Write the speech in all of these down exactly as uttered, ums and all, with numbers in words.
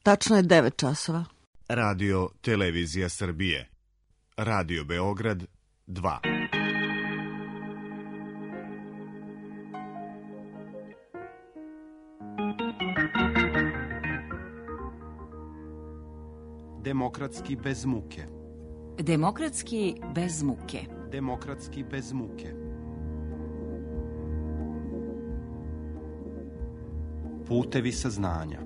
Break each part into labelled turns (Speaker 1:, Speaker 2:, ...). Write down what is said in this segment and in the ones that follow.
Speaker 1: Tačno je devet časova.
Speaker 2: Radio Televizija Srbije. Radio Beograd dva.
Speaker 3: Demokratski bez muke.
Speaker 4: Demokratski bez muke.
Speaker 3: Demokratski bez muke. Putevi saznanja.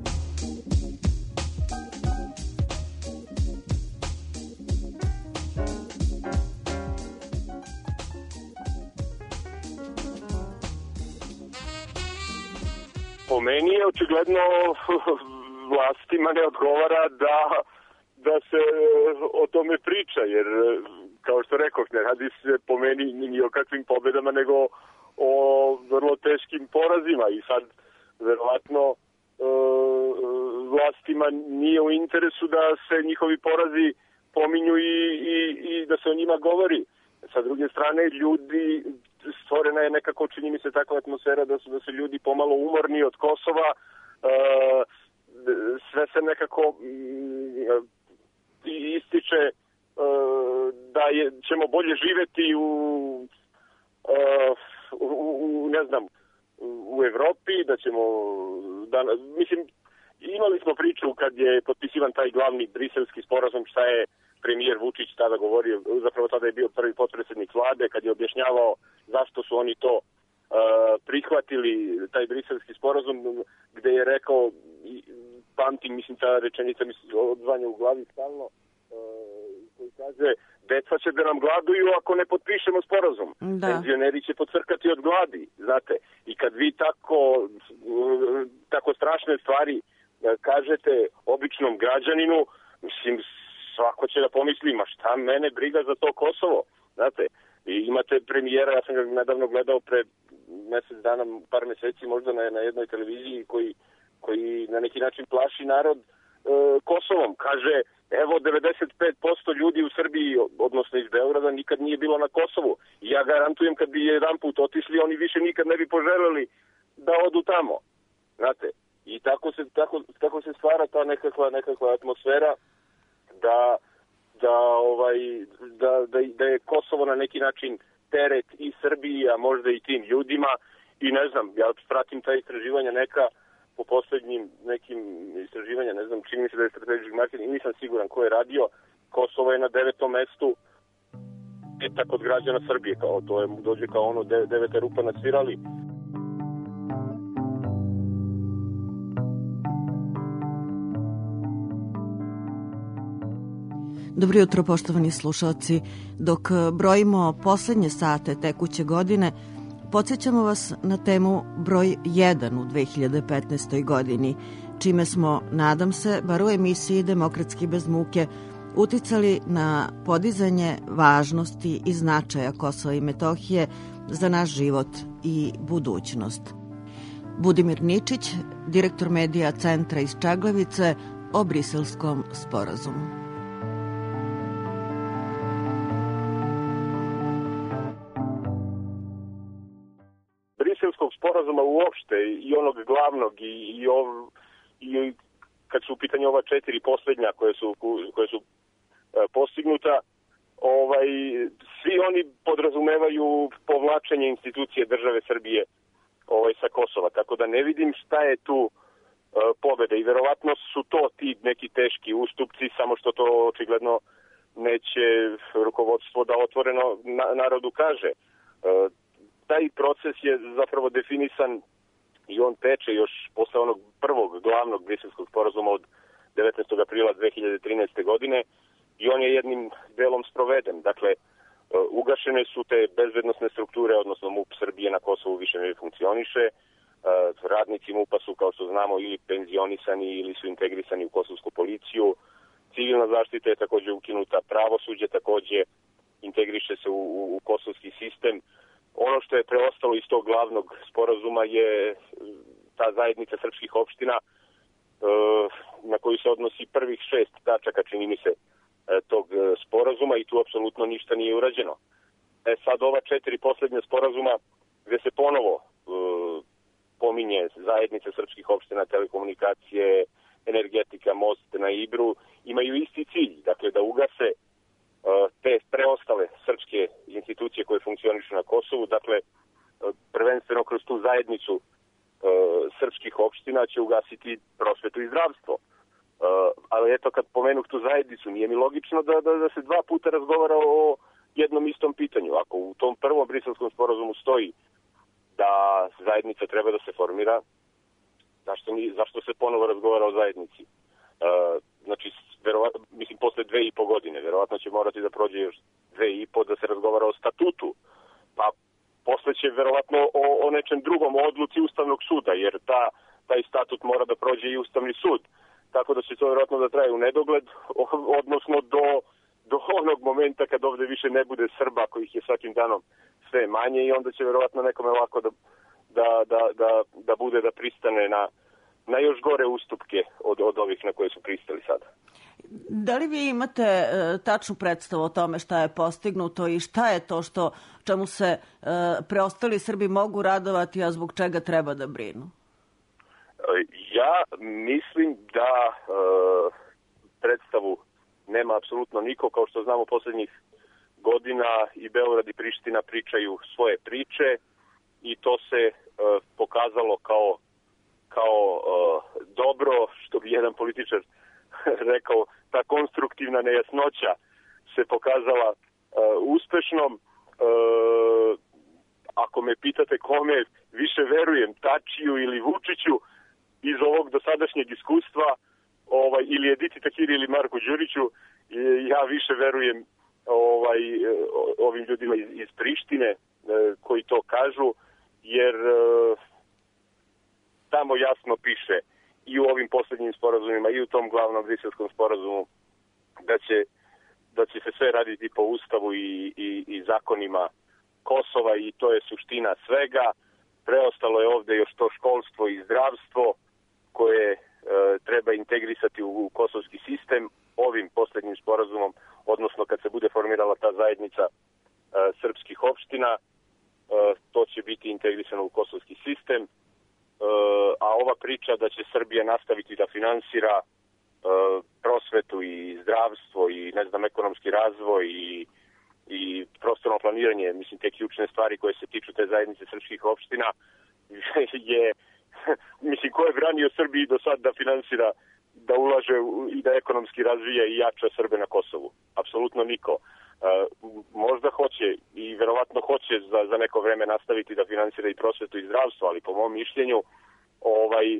Speaker 5: Po meni je očigledno vlastima ne odgovara da, da se o tome priča, jer kao što rekoh, ne radi se po meni ni o kakvim pobedama, nego o vrlo teškim porazima i sad verovatno e, vlastima nije u interesu da se njihovi porazi pominju i, i, i da se o njima govori. Sa druge strane, ljudi, stvorena je nekako, čini mi se, takva atmosfera da su, da su ljudi pomalo umorni od Kosova, e, sve se nekako mm, ističe e, da je, ćemo bolje živeti u, e, u, u ne znam, u Evropi, da ćemo, da, mislim, imali smo priču kad je potpisivan taj glavni briselski sporazum, šta je premijer Vučić tada govorio, zapravo tada je bio prvi potpredsjednik vlade, kad je objašnjavao zašto su oni to uh, prihvatili, taj briselski sporazum, gde je rekao, pamtim, mislim, ta rečenica mi se odzvanja u glavi stalno, uh, koji kaže, deca će da nam gladuju ako ne potpišemo sporazum. Da. Penzioneri će pocrkati od gladi, znate. I kad vi tako, tako strašne stvari kažete običnom građaninu, mislim, svako će da pomisli, ma šta mene briga za to Kosovo, znate. I imate premijera, ja sam ga nedavno gledao pre mesec dana, par meseci možda na, na jednoj televiziji koji, koji na neki način plaši narod e, Kosovom. Kaže, evo devedeset pet posto ljudi u Srbiji, odnosno iz Beograda, nikad nije bilo na Kosovu. I ja garantujem kad bi jedan put otišli, oni više nikad ne bi poželeli da odu tamo. Znate, i tako se, tako, tako se stvara ta nekakva, nekakva atmosfera da, da, ovaj, da, da, da je Kosovo na neki način teret i Srbiji, a možda i tim ljudima. I ne znam, ja pratim ta istraživanja neka, po poslednjim nekim istraživanja, ne znam, čini mi se da je Strategic Marketing, i nisam siguran ko je radio, Kosovo je na devetom mestu petak od građana Srbije, kao to je, dođe kao ono de, devete rupa nasvirali.
Speaker 1: Dobro jutro, poštovani slušalci. Dok brojimo poslednje sate tekuće godine, podsjećamo vas na temu broj jedan u dve hiljade petnaestoj. godini, čime smo, nadam se, bar u emisiji Demokratski bez muke, uticali na podizanje važnosti i značaja Kosova i Metohije za naš život i budućnost. Budimir Ničić, direktor medija Centra iz Čaglavice, o Briselskom sporazumu.
Speaker 5: Briselskog sporazuma uopšte i onog glavnog i, i, ov, i kad su u pitanju ova četiri poslednja koje su, koje su e, postignuta, ovaj, svi oni podrazumevaju povlačenje institucije države Srbije ovaj, sa Kosova, tako da ne vidim šta je tu e, pobeda i verovatno su to ti neki teški ustupci, samo što to očigledno neće rukovodstvo da otvoreno na, narodu kaže. E, Taj proces je zapravo definisan i on teče još posle onog prvog glavnog briselskog sporazuma od devetnaestog aprila dve hiljade trinaeste. godine i on je jednim delom sproveden. Dakle, ugašene su te bezbednosne strukture, odnosno MUP Srbije na Kosovu više ne funkcioniše. Radnici MUP-a su, kao što znamo, ili penzionisani ili su integrisani u kosovsku policiju. Civilna zaštita je takođe ukinuta, pravosuđe takođe integriše se u, u, u kosovski sistem. Ono što je preostalo iz tog glavnog sporazuma je ta zajednica srpskih opština na koju se odnosi prvih šest tačaka, čini mi se, tog sporazuma i tu apsolutno ništa nije urađeno. E sad ova četiri poslednja sporazuma gde se ponovo pominje zajednica srpskih opština, telekomunikacije, energetika, most, na Ibru imaju isti cilj, dakle da ugase te preostale srpske institucije koje funkcionišu na Kosovu, dakle prvenstveno kroz tu zajednicu srpskih opština će ugasiti prosvetu i zdravstvo. Ali eto, kad pomenuh tu zajednicu, nije mi logično da, da, da se dva puta razgovara o jednom istom pitanju. Ako u tom prvom Briselskom sporazumu stoji da zajednica treba da se formira, zašto, ni, zašto se ponovo razgovara o zajednici? Znači, verovatno, mislim, posle dve i po godine, verovatno će morati da prođe još dve i po da se razgovara o statutu, pa posle će verovatno o, o nečem drugom, o odluci Ustavnog suda, jer ta, taj statut mora da prođe i Ustavni sud. Tako da će to verovatno da traje u nedogled, odnosno do, do onog momenta kad ovde više ne bude Srba, kojih je svakim danom sve manje, i onda će verovatno nekome lako da, da, da, da, da bude da pristane na, na još gore ustupke od, od ovih na koje su pristali sada.
Speaker 1: Da li vi imate e, tačnu predstavu o tome šta je postignuto i šta je to što čemu se e, preostali Srbi mogu radovati, a zbog čega treba da brinu?
Speaker 5: Ja mislim da e, predstavu nema apsolutno niko. Kao što znamo, poslednjih godina i Beograd i Priština pričaju svoje priče i to se e, pokazalo kao, kao e, dobro, što bi jedan političar rekao, ta konstruktivna nejasnoća se pokazala e, uspešnom. E, ako me pitate kome više verujem, Tačiju ili Vučiću, iz ovog dosadašnjeg iskustva, ovaj, ili Editi Tahiri ili Marku Đuriću, ja više verujem ovaj, ovim ljudima iz, iz Prištine koji to kažu, jer tamo jasno piše i u ovim poslednjim sporazumima i u tom glavnom Briselskom sporazumu da će, da će se sve raditi po Ustavu i, i, i zakonima Kosova, i to je suština svega. Preostalo je ovde još to školstvo i zdravstvo koje e, treba integrisati u, u kosovski sistem ovim poslednjim sporazumom, odnosno kad se bude formirala ta zajednica e, srpskih opština, e, to će biti integrisano u kosovski sistem, e, a ova priča da će Srbija nastaviti da finansira e, prosvetu i zdravstvo i, ne znam, ekonomski razvoj i, i prostorno planiranje, mislim, te ključne stvari koje se tiču te zajednice srpskih opština, je, mislim, ko je branio Srbiji do sad da finansira, da ulaže i da ekonomski razvija i jača Srbe na Kosovu? Apsolutno niko. E, možda hoće i verovatno hoće za, za neko vreme nastaviti da finansira i prosvetu i zdravstvo, ali po mom mišljenju ovaj, e,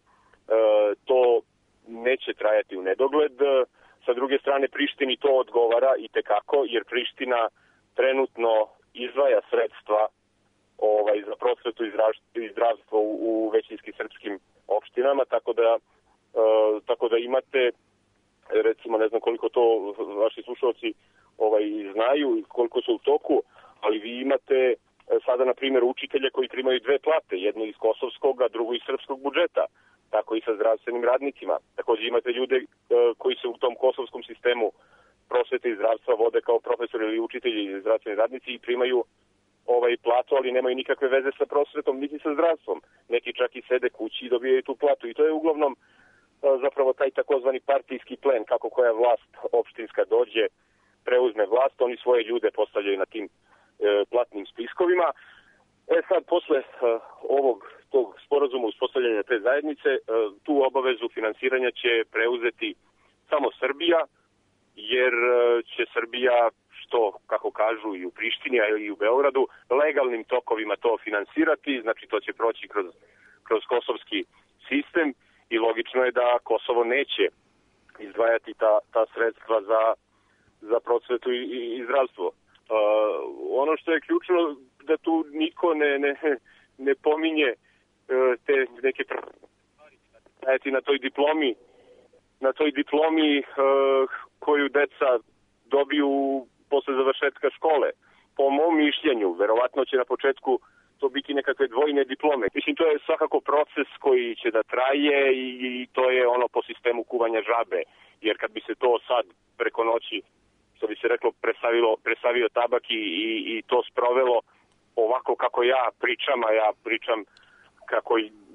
Speaker 5: to neće trajati u nedogled. Sa druge strane, Prištini to odgovara i tekako, jer Priština trenutno izdvaja sredstva ovaj, za prosvetu i zdravstvo u, u većinski srpskim opštinama, tako da, e, tako da imate, recimo, ne znam koliko to vaši slušalci ovaj, znaju i koliko su u toku, ali vi imate sada, na primjer, učitelje koji primaju dve plate, jednu iz kosovskog, a drugu iz srpskog budžeta, tako i sa zdravstvenim radnicima. Takođe imate ljude e, koji se u tom kosovskom sistemu prosvete i zdravstva vode kao profesori ili učitelji ili zdravstveni radnici i primaju ovaj platu, ali nemaju nikakve veze sa prosvetom niti sa zdravstvom. Neki čak i sede kući i dobijaju tu platu, i to je uglavnom zapravo taj takozvani partijski plen, kako koja vlast opštinska dođe, preuzme vlast, oni svoje ljude postavljaju na tim e, platnim spiskovima. E sad, posle e, ovog tog sporazuma uspostavljanja te zajednice, e, tu obavezu finansiranja će preuzeti samo Srbija, jer e, će Srbija, što, kako kažu, i u Prištini, a i u Beogradu, legalnim tokovima to finansirati, znači to će proći kroz, kroz kosovski sistem, i logično je da Kosovo neće izdvajati ta, ta sredstva za, za prosvetu i, i, i zdravstvo. Uh, ono što je ključno, da tu niko ne, ne, ne pominje uh, te neke stvari na toj diplomi, na toj diplomi uh, koju deca dobiju posle završetka škole. Po mom mišljenju, verovatno će na početku to biti nekakve dvojne diplome. Mislim, to je svakako proces koji će da traje i, i to je ono po sistemu kuvanja žabe. Jer kad bi se to sad preko noći, što bi se reklo, presavilo, presavio tabak i, i, i to sprovelo ovako kako ja pričam, a ja pričam kako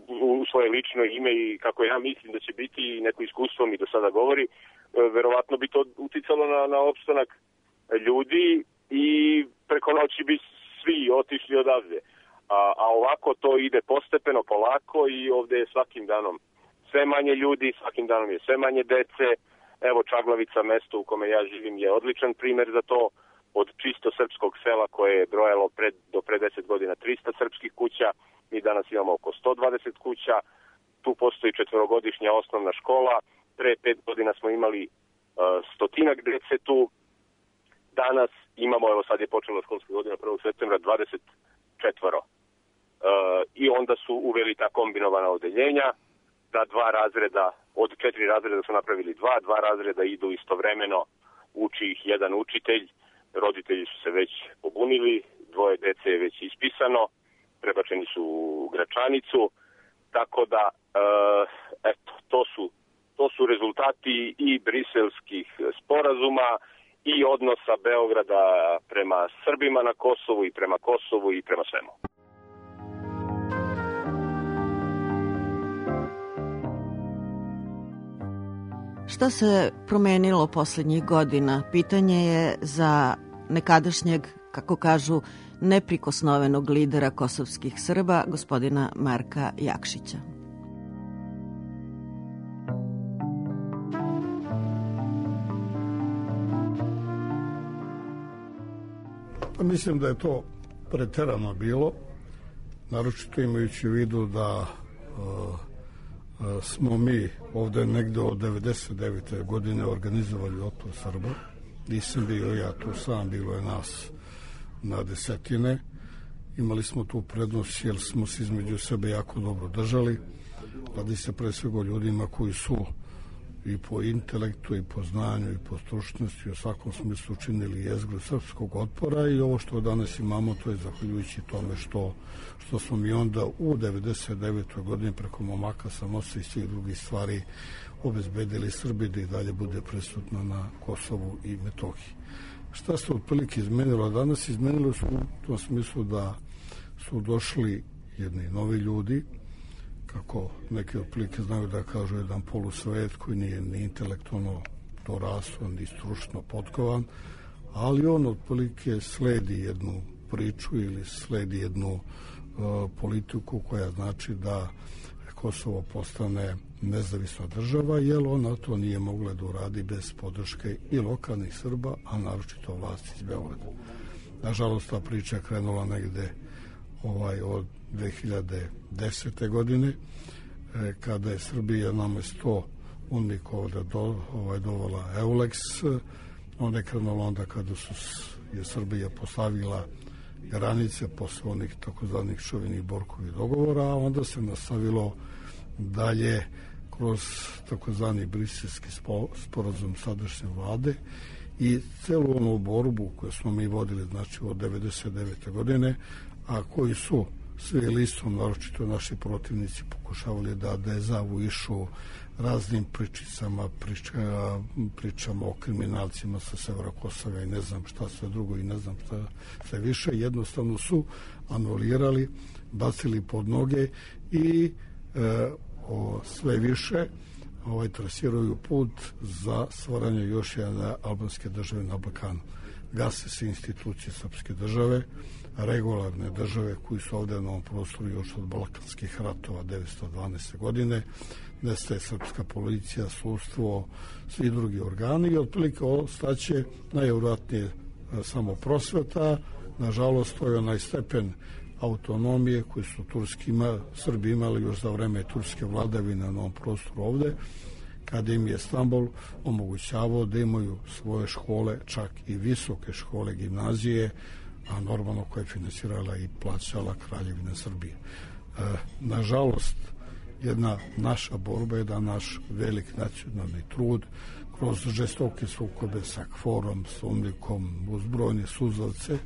Speaker 5: u svoje lično ime i kako ja mislim da će biti i neko iskustvo mi do sada govori, verovatno bi to uticalo na, na opstanak ljudi i preko noći bi svi otišli odavde. A, a ovako to ide postepeno, polako i ovde je svakim danom sve manje ljudi, svakim danom je sve manje dece. Evo Čaglavica, mesto u kome ja živim, je odličan primer za to. Od čisto srpskog sela koje je brojalo pred, do pre deset godina trista srpskih kuća, mi danas imamo oko sto dvadeset kuća. Tu postoji četvorogodišnja osnovna škola. Pre pet godina smo imali uh, stotinak dece tu. Danas imamo, evo sad je počela školska godina prvog septembra, dvadeset četvoro. Uh, I onda su uveli ta kombinovana odeljenja, da dva razreda, od četiri razreda su napravili dva, dva razreda idu istovremeno, uči ih jedan učitelj, roditelji su se već pobunili, dvoje dece je već ispisano, prebačeni su u Gračanicu, tako da, uh, eto, to su, to su rezultati i briselskih sporazuma i odnosa Beograda prema Srbima na Kosovu i prema Kosovu i prema svemu.
Speaker 1: Šta se promenilo poslednjih godina? Pitanje je za nekadašnjeg, kako kažu, neprikosnovenog lidera kosovskih Srba, gospodina Marka Jakšića.
Speaker 6: Pa mislim da je to preterano bilo, naročito imajući u vidu da uh, smo mi ovde negde od devedeset devete godine organizovali otpor Srba. Nisam bio ja tu sam, bilo je nas na desetine. Imali smo tu prednost jer smo se između sebe jako dobro držali. Radi se pre svega o ljudima koji su i po intelektu, i po znanju, i po stručnosti, u svakom smislu učinili jezgru srpskog otpora i ovo što danas imamo, to je zahvaljujući tome što, što smo mi onda u devedeset devetoj godini preko momaka Samosa i svih drugih stvari obezbedili Srbi da i dalje bude prisutno na Kosovu i Metohiji. Šta se otprilike izmenilo danas? Izmenilo su u tom smislu da su došli jedni novi ljudi, kako neki otprilike znaju da kažu jedan polusvet koji nije ni intelektualno dorastao, ni stručno potkovan, ali on otprilike sledi jednu priču ili sledi jednu uh, politiku koja znači da Kosovo postane nezavisna država, jer ona to nije mogla da uradi bez podrške i lokalnih Srba, a naročito vlasti iz Beograda. Nažalost, ta priča je krenula negde ovaj, od dve hiljade desete godine, e, kada je Srbija namesto UNMIK da do, ovaj, dovala Eulex, onda je krenulo onda kada su, je Srbija postavila granice posle onih takozvanih Šovinih Borkovih dogovora, a onda se nastavilo dalje kroz takozvani briselski sporazum sadašnje vlade i celu onu borbu koju smo mi vodili, znači od devedeset devete godine, a koji su svi listom, naročito naši protivnici, pokušavali da dezavuišu raznim pričicama, priča, pričama o kriminalcima sa severa Kosova i ne znam šta sve drugo i ne znam šta sve više. Jednostavno su anulirali, bacili pod noge i e, o, sve više ovaj, trasiraju put za stvaranje još jedne albanske države na Balkanu. Gase se institucije srpske države, regularne države koji su ovde na ovom prostoru još od balkanskih ratova devetsto dvanaeste. godine, nestaje srpska policija, sudstvo, svi drugi organi i otprilike ostaće najvjerojatnije samo prosveta. Nažalost, to je onaj stepen autonomije koji su Turski ima, Srbi imali još za vreme turske vladavine na ovom prostoru ovde, kada im je Stambol omogućavao da imaju svoje škole, čak i visoke škole, gimnazije, a normalno koje je finansirala i plaćala Kraljevina Srbije. E, nažalost, jedna naša borba, jedan naš velik nacionalni trud, kroz žestoke sukobe sa Kforom, s UNMIK-om, uz brojne suzavce,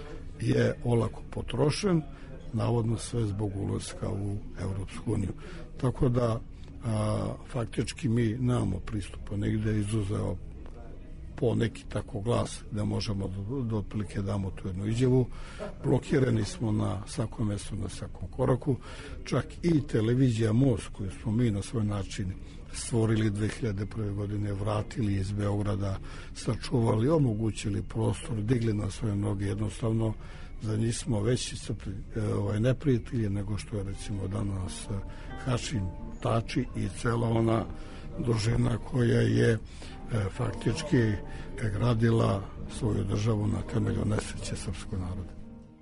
Speaker 6: je olako potrošen, navodno sve zbog ulaska u Evropsku uniju. Tako da, a, faktički mi nemamo pristupa negde, izuzeo po neki tako glas da možemo da, da otprilike damo tu jednu izjavu. Blokirani smo na svakom mjestu, na svakom koraku. Čak i televizija Most, koju smo mi na svoj način stvorili dve hiljade prve. godine, vratili iz Beograda, sačuvali, omogućili prostor, digli na svoje noge, jednostavno za njih smo veći ovaj, neprijatelji nego što je recimo danas Hašim Tači i cela ona družina koja je e, faktički gradila svoju državu na temelju nesreće srpskog naroda.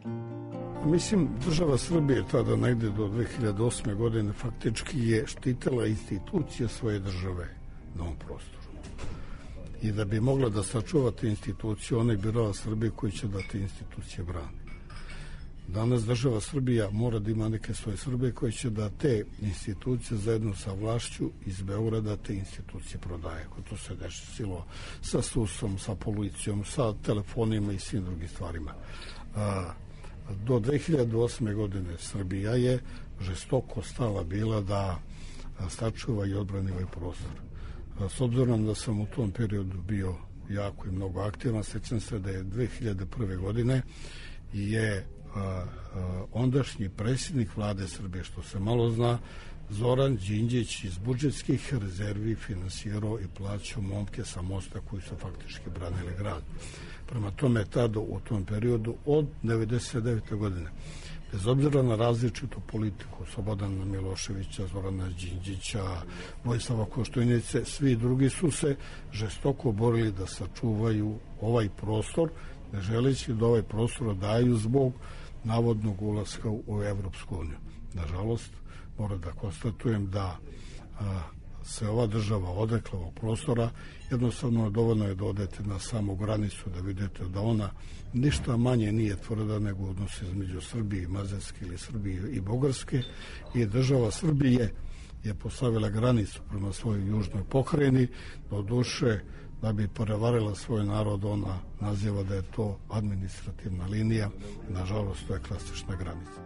Speaker 6: Mislim, država Srbije tada negde do dve hiljade osme. godine faktički je štitila institucije svoje države na ovom prostoru. I da bi mogla da sačuva te institucije, ona je birala Srbije koji će da te institucije brani. Danas država Srbija mora da ima neke svoje Srbije koje će da te institucije zajedno sa vlašću iz Beograda te institucije prodaje. To se desilo sa susom, sa policijom, sa telefonima i svim drugim stvarima. A, do dve hiljade osme. godine Srbija je žestoko stala bila da sačuva i odbrani ovaj prostor. A, s obzirom da sam u tom periodu bio jako i mnogo aktivan, sećam se da je dve hiljade prve. godine je A, a, ondašnji predsjednik vlade Srbije, što se malo zna, Zoran Đinđić iz budžetskih rezervi finansirao i plaćao momke sa mosta koji su faktički branili grad. Prema tome, tada u tom periodu od devedeset devete. godine, bez obzira na različitu politiku Slobodana Miloševića, Zorana Đinđića, Vojislava Koštunice, svi drugi su se žestoko borili da sačuvaju ovaj prostor, ne želeći da ovaj prostor daju zbog navodnog ulaska u Evropsku uniju. Nažalost, moram da konstatujem da a, se ova država odrekla ovog prostora, jednostavno dovoljno je da odete na samu granicu da vidite da ona ništa manje nije tvrda nego odnos između Srbije i Mađarske ili Srbije i Bugarske, i država Srbije je postavila granicu prema svojoj južnoj pokrajini, do duše da bi prevarila svoj narod, ona naziva da je to administrativna linija. Nažalost, to je klasična granica.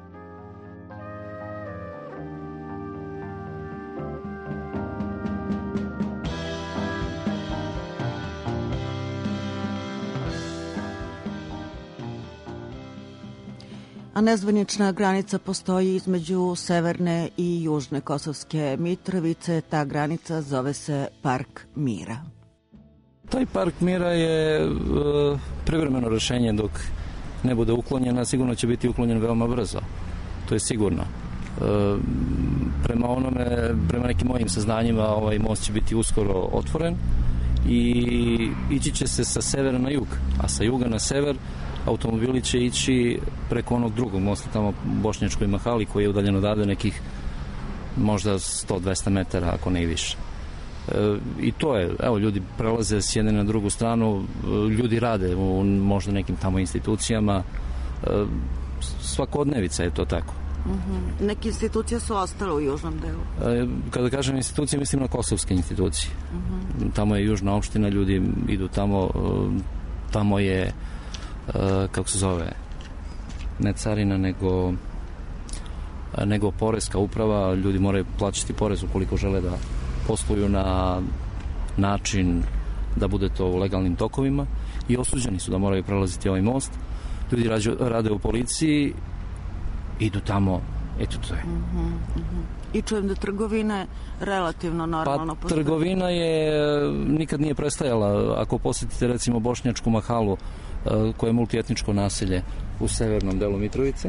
Speaker 1: A nezvanična granica postoji između severne i južne Kosovske Mitrovice. Ta granica zove se Park Mira.
Speaker 7: Taj Park Mira je e, privremeno rešenje dok ne bude uklonjen, a sigurno će biti uklonjen veoma brzo. To je sigurno. E, prema onome, prema nekim mojim saznanjima, ovaj most će biti uskoro otvoren i ići će se sa severa na jug, a sa juga na sever automobili će ići preko onog drugog mosta tamo Bošnjačkoj Mahali, koji je udaljen odavde nekih možda sto do dvesta metara, ako ne i više. E, I to je, evo, ljudi prelaze s jedne na drugu stranu, ljudi rade u možda nekim tamo institucijama, e, svakodnevica je to tako.
Speaker 1: Uh-huh. Neke institucije su ostale u južnom delu.
Speaker 7: E, kada kažem institucije, mislim na kosovske institucije. Uh-huh. Tamo je južna opština, ljudi idu tamo, tamo je, e, kako se zove, ne carina, nego nego poreska uprava, ljudi moraju plaćati porez ukoliko žele da posluju na način da bude to u legalnim tokovima, i osuđeni su da moraju prelaziti ovaj most. Ljudi rađu, rade u policiji, idu tamo, eto to je.
Speaker 1: Uh-huh, uh-huh. I čujem da trgovina je relativno normalno.
Speaker 7: Pa trgovina je, nikad nije prestajala. Ako posjetite recimo Bošnjačku Mahalu, koje je multietničko naselje u severnom delu Mitrovice,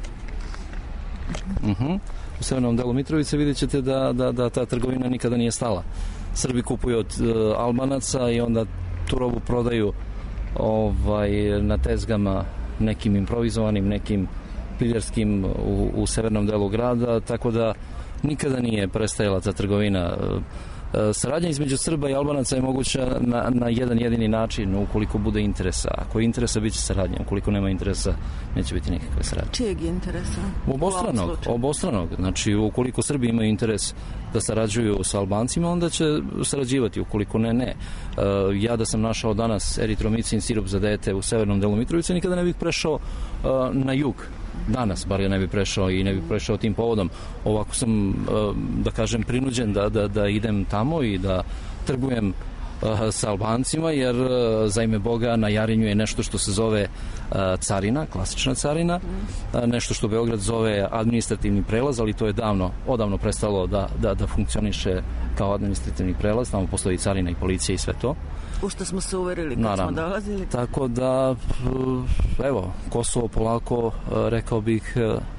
Speaker 7: uh-huh. u severnom delu Mitrovice vidjet ćete da, da, da ta trgovina nikada nije stala. Srbi kupuju od uh, Albanaca i onda tu robu prodaju ovaj, na tezgama nekim improvizovanim, nekim piljarskim u, u severnom delu grada, tako da nikada nije prestajala ta trgovina. Saradnja između Srba i Albanaca je moguća na, na jedan jedini način, ukoliko bude interesa. Ako je interesa, bit će saradnja. Ukoliko nema interesa, neće biti nikakve saradnje.
Speaker 1: Čijeg interesa?
Speaker 7: Obostranog. Obostranog. Znači, ukoliko Srbi imaju interes da sarađuju sa Albancima, onda će sarađivati. Ukoliko ne, ne. Ja da sam našao danas eritromicin sirup za dete u severnom delu Mitrovice, nikada ne bih prešao na jug. Danas, bar ja ne bi prešao i ne bi prešao tim povodom. Ovako sam, da kažem, prinuđen da, da, da idem tamo i da trgujem sa Albancima, jer za ime Boga na Jarinju je nešto što se zove carina, klasična carina, nešto što Beograd zove administrativni prelaz, ali to je davno, odavno prestalo da, da, da funkcioniše kao administrativni prelaz, tamo postoji carina i policija i sve to.
Speaker 1: U što smo se uverili kad
Speaker 7: Naravno.
Speaker 1: smo dolazili.
Speaker 7: Tako da, evo, Kosovo polako, rekao bih,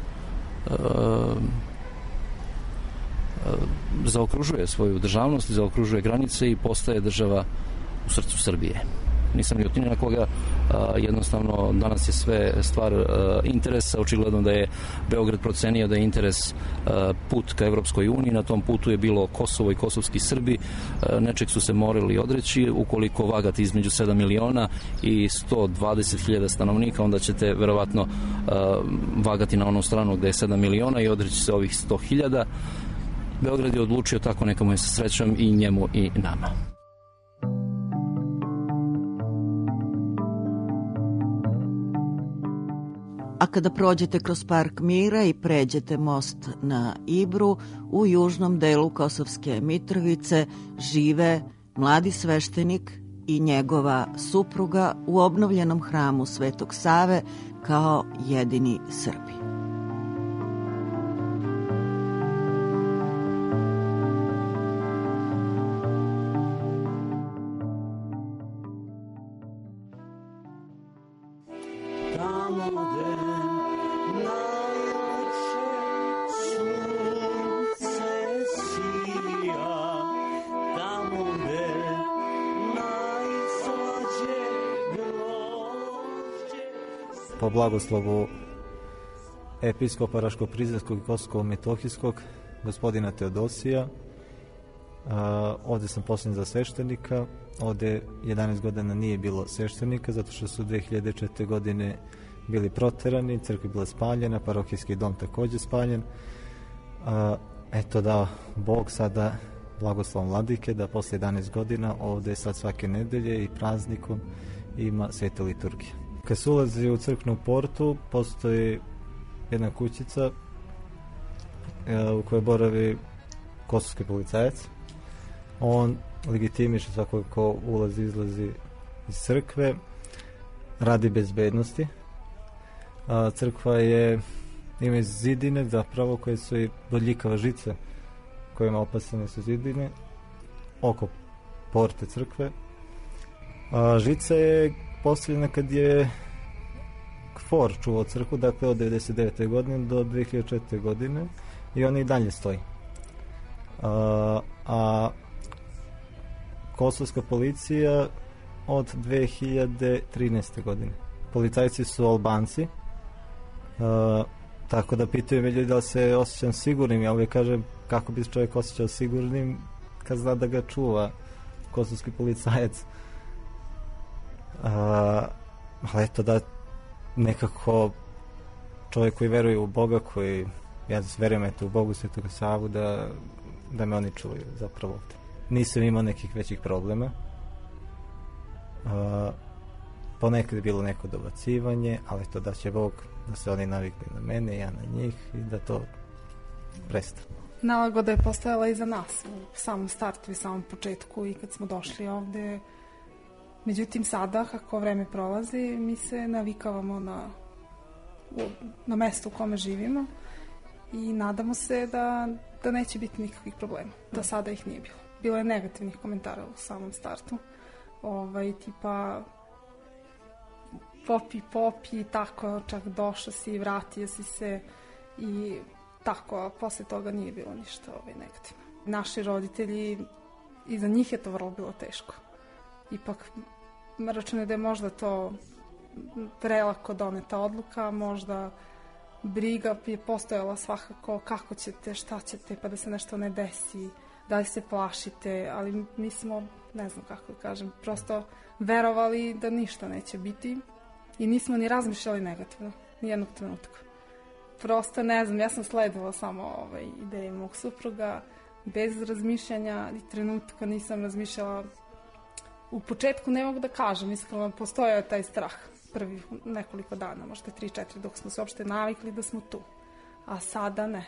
Speaker 7: zaokružuje svoju državnost, zaokružuje granice i postaje država u srcu Srbije. Nisam ljutin na koga, jednostavno danas je sve stvar interesa, očigledno da je Beograd procenio da je interes put ka Evropskoj uniji, na tom putu je bilo Kosovo i kosovski Srbi, nečeg su se morali odreći, ukoliko vagate između sedam miliona i sto dvadeset hiljada stanovnika, onda ćete verovatno vagati na onu stranu gde je sedam miliona i odreći se ovih sto hiljada. Beograd je odlučio tako, neka mu je sa srećom i njemu i nama.
Speaker 1: A kada prođete kroz Park Mira i pređete most na Ibru, u južnom delu Kosovske Mitrovice žive mladi sveštenik i njegova supruga u obnovljenom hramu Svetog Save kao jedini Srbi.
Speaker 8: Po blagoslovu episkopa Raško-Prizrenskog i Kosovo-Metohijskog gospodina Teodosija, a, ovde sam poslan za sveštenika. Ovde jedanaest godina nije bilo sveštenika zato što su dve hiljade četvrte. godine bili proterani, crkva je bila spaljena, parohijski dom takođe spaljen. A, eto da Bog sada blagoslovom vladike da posle jedanaest godina ovde sad svake nedelje i praznikom ima sveta liturgija. Kad se ulazi u crkvenu portu, postoji jedna kućica e, u kojoj boravi kosovski policajac. On legitimiše svakog ko ulazi, izlazi iz crkve, radi bezbednosti. A, crkva je, ima zidine zapravo koje su i bodljikava žice kojima opasane su zidine oko porte crkve. A, žica je postavljena kad je K F O R čuvao crkvu, dakle od devedeset devete. godine do dve hiljade četvrte. godine i ona i dalje stoji. A, a kosovska policija od dve hiljade trinaeste. godine. Policajci su Albanci, a, tako da pitaju me ljudi da li se osjećam sigurnim. Ja uvijek kažem kako bi se čovjek osjećao sigurnim kad zna da ga čuva kosovski policajac. A, ali eto da nekako čovjek koji veruje u Boga, koji ja verujem eto u Bogu Svetog Savu, da, da me oni čuvaju zapravo ovde. Nisam imao nekih većih problema. A, ponekad je bilo neko dobacivanje, ali eto da će Bog da se oni navikli na mene, ja na njih i da to prestane.
Speaker 9: Nalagoda je postojala i za nas u samom startu i samom početku i kad smo došli ovde. Međutim, sada, kako vreme prolazi, mi se navikavamo na, na mesto u kome živimo i nadamo se da, da neće biti nikakvih problema. Do sada ih nije bilo. Bilo je negativnih komentara u samom startu. Ovaj, tipa popi, popi, tako, čak došao si, vratio si se i tako, a posle toga nije bilo ništa ovaj, negativno. Naši roditelji, i za njih je to vrlo bilo teško. Ipak računaju da je možda to prelako doneta odluka, možda briga je postojala svakako kako ćete, šta ćete, pa da se nešto ne desi, da li se plašite, ali mi smo, ne znam kako da kažem, prosto verovali da ništa neće biti i nismo ni razmišljali negativno, nijednog trenutka. Prosto ne znam, ja sam sledila samo ovaj, ideje mog supruga, bez razmišljanja i trenutka nisam razmišljala. U početku ne mogu da kažem, iskreno postojao taj strah prvi nekoliko dana, možda tri četiri, dok smo se uopšte navikli da smo tu. A sada ne.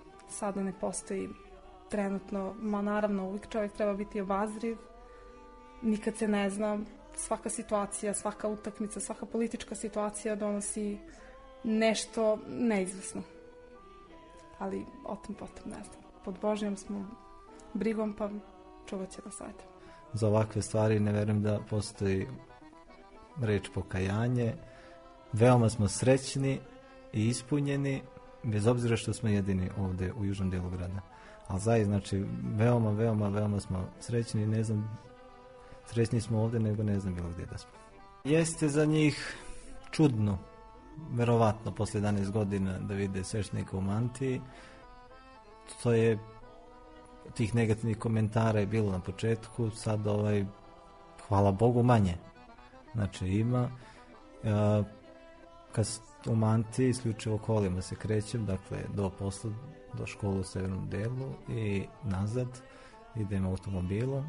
Speaker 9: Sada ne postoji trenutno, ma naravno uvijek čovjek treba biti obazriv nikad se ne zna, svaka situacija, svaka utakmica, svaka politička situacija donosi nešto neizvesno. Ali o tom potom ne znam. Pod Božjom smo brigom, pa čuvat će nas ajde.
Speaker 8: Za ovakve stvari ne verujem da postoji reč pokajanje. Veoma smo srećni i ispunjeni, bez obzira što smo jedini ovde u južnom delu grada. Ali zaista, znači, veoma, veoma, veoma smo srećni, ne znam, srećni smo ovde nego ne znam bilo gdje da smo. Jeste za njih čudno, verovatno, posle jedanaest godina da vide sveštenika u mantiji. To je, tih negativnih komentara je bilo na početku, sad ovaj, hvala Bogu, manje. Znači ima, a, kad u mantiji isključivo kolima se krećem, dakle do posla, do škole u severnom delu i nazad, idem automobilom.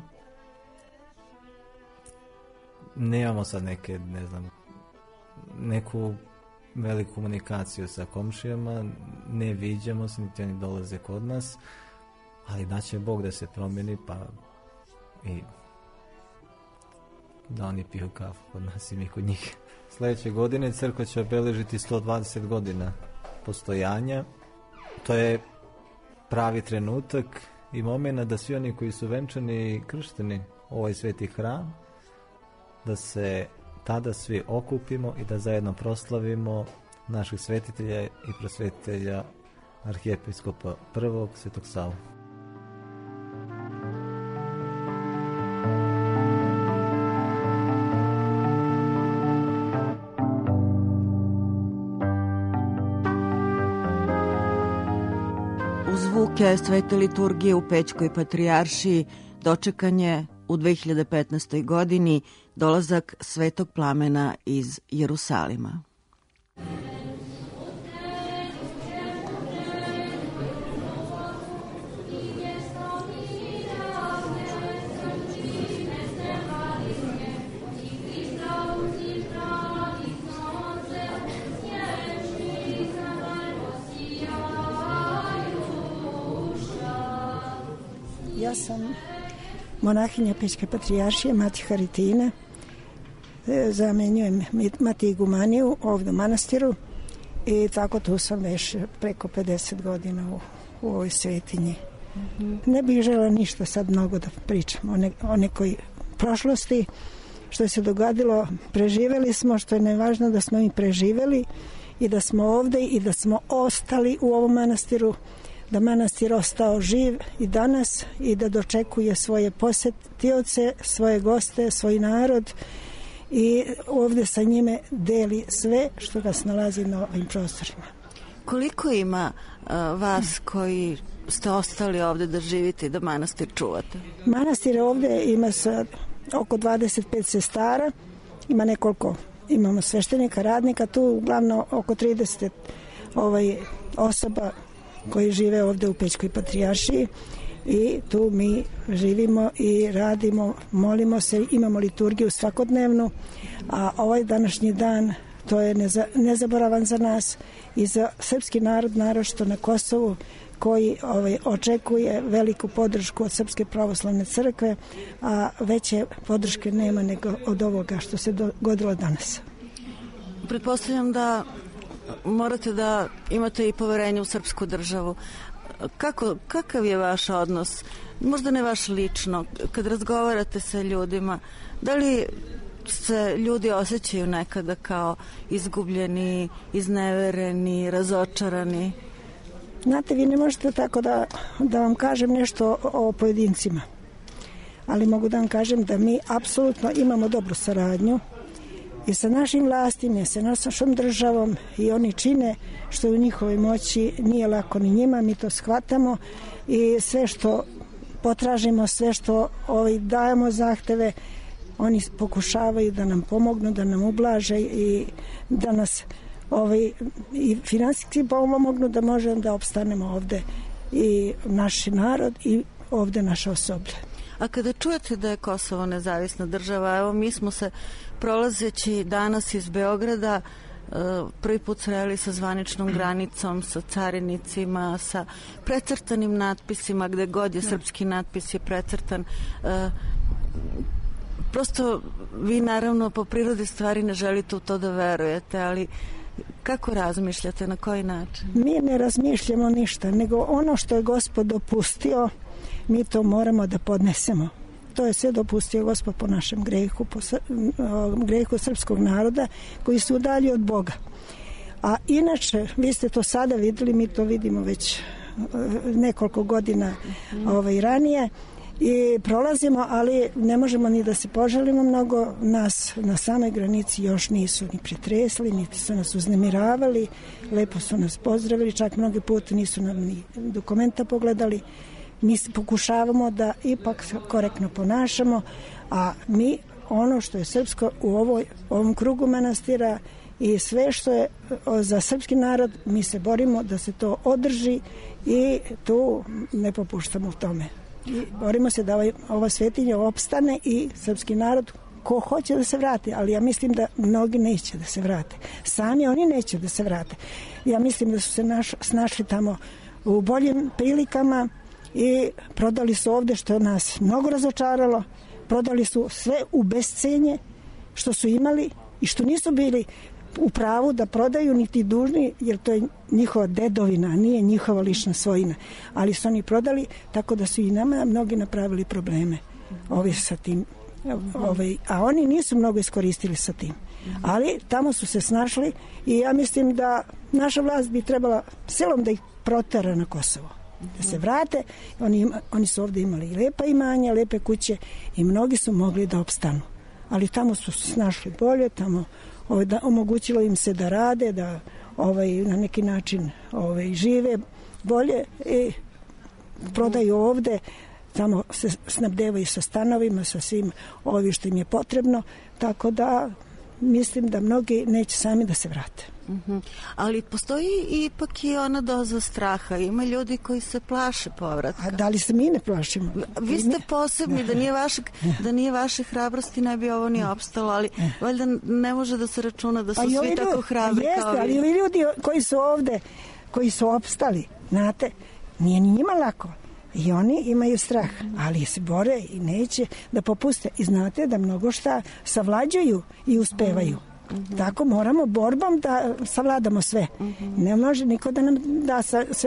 Speaker 8: Nemamo sad neke, ne znam, neku veliku komunikaciju sa komšijama, ne viđamo se, niti oni dolaze kod nas, ali da će Bog da se promijeni, pa i da oni piju kafu kod nas i mi kod njih. Sljedeće godine crkva će obeležiti sto dvadeset godina postojanja. To je pravi trenutak i momena da svi oni koji su venčani i kršteni u ovaj sveti hram, da se tada svi okupimo i da zajedno proslavimo naših svetitelja i prosvetitelja arhijepiskopa prvog Svetog Savu.
Speaker 1: U zvuke Svete liturgije u Pećkoj patrijaršiji dočekan je u dve hiljade petnaestoj. godini dolazak Svetog Plamena iz Jerusalima.
Speaker 10: Ja sam monahinja Pećke patrijaršije, mati Haritina. Zamenjujem mati igumaniju ovdje u manastiru i tako tu sam već preko pedeset godina u, u ovoj svetinji. Mm-hmm. Ne bih žela ništa sad mnogo da pričam o, ne, o nekoj prošlosti, što se dogodilo, preživeli smo, što je najvažno da smo mi preživeli i da smo ovdje i da smo ostali u ovom manastiru, da manastir ostao živ i danas i da dočekuje svoje posetioce, svoje goste, svoj narod i ovdje sa njime deli sve što nas nalazi na ovim prostorima.
Speaker 1: Koliko ima uh, vas koji ste ostali ovdje da živite i da manastir čuvate?
Speaker 10: Manastir ovdje ima sad oko dvadeset pet sestara, ima nekoliko, imamo sveštenika, radnika, tu uglavnom oko trideset ovaj, osoba koji žive ovdje u Pećkoj patrijaršiji i tu mi živimo i radimo, molimo se, imamo liturgiju svakodnevnu, a ovaj današnji dan to je neza, nezaboravan za nas i za srpski narod, naročito na Kosovu, koji ovaj, očekuje veliku podršku od Srpske pravoslavne crkve, a veće podrške nema nego od ovoga što se dogodilo danas.
Speaker 1: Pretpostavljam da morate da imate i poverenje u srpsku državu. Kako, kakav je vaš odnos, možda ne vaš lično, kad razgovarate sa ljudima, da li se ljudi osjećaju nekada kao izgubljeni, iznevereni, razočarani?
Speaker 10: Znate, vi ne možete tako da, da vam kažem nešto o, o pojedincima, ali mogu da vam kažem da mi apsolutno imamo dobru saradnju i sa našim vlastima, i sa našom državom i oni čine što je u njihovoj moći, nije lako ni njima, mi to shvatamo i sve što potražimo, sve što ovaj, dajemo zahteve, oni pokušavaju da nam pomognu, da nam ublaže i da nas ovaj, i finansijski pomognu da možemo da opstanemo ovde i naš narod i ovde naše osoblje.
Speaker 1: A kada čujete da je Kosovo nezavisna država, evo mi smo se prolazeći danas iz Beograda prvi put sreli sa zvaničnom granicom, sa carinicima, sa precrtanim natpisima, gde god je srpski natpis je precrtan. prosto vi naravno po prirodi stvari ne želite u to da verujete, ali kako razmišljate, na koji način?
Speaker 10: Mi ne razmišljamo ništa, nego ono što je Gospod dopustio, mi to moramo da podnesemo. To je sve dopustio Gospod po našem grehu, po grehu srpskog naroda koji su udalji od Boga. A inače, vi ste to sada videli, mi to vidimo već nekoliko godina ovaj, ranije i prolazimo, ali ne možemo ni da se požalimo mnogo. Nas na samoj granici još nisu ni pretresli, niti su nas uznemiravali, lepo su nas pozdravili, čak mnogi puta nisu nam ni dokumenta pogledali. Mi pokušavamo da ipak korektno ponašamo, a mi ono što je srpsko u ovoj, ovom krugu manastira i sve što je za srpski narod, mi se borimo da se to održi i tu ne popuštamo u tome. I borimo se da ovaj, ova svetinja opstane i srpski narod ko hoće da se vrati, ali ja mislim da mnogi neće da se vrate. Sami oni neće da se vrate. Ja mislim da su se naš, snašli tamo u boljim prilikama i prodali su ovde što nas mnogo razočaralo, prodali su sve u bescenje što su imali i što nisu bili u pravu da prodaju niti dužni, jer to je njihova dedovina, nije njihova lična svojina. Ali su oni prodali, tako da su i nama mnogi napravili probleme ovi sa tim. Ovaj, a oni nisu mnogo iskoristili sa tim. Ali tamo su se snašli i ja mislim da naša vlast bi trebala silom da ih protera na Kosovo. Da se vrate, oni, oni su ovde imali i lepa imanja, lepe kuće i mnogi su mogli da opstanu. Ali tamo su se snašli bolje, tamo ovaj, da, omogućilo im se da rade, da ovaj, na neki način ovaj, žive bolje i prodaju ovde, tamo se snabdevaju sa stanovima, sa svim ovim što im je potrebno, tako da mislim da mnogi neće sami da se vrate.
Speaker 1: Uh-huh. Ali postoji ipak i ona doza straha. Ima ljudi koji se plaše povratka.
Speaker 10: A da li se mi ne plašimo?
Speaker 1: Vi ste posebni, da nije vaše, da nije vaše hrabrosti ne bi ovo ni opstalo, ali valjda ne može da se računa da su svi ljudi, tako hrabri
Speaker 10: jeste,
Speaker 1: kao vi.
Speaker 10: Ali ljudi koji su ovde, koji su opstali, znate, nije ni njima lako. I oni imaju strah, ali se bore i neće da popuste. I znate da mnogo šta savlađuju i uspevaju. Mm-hmm. Tako moramo borbom da savladamo sve. Mm-hmm. Ne može niko da nam da sa, sve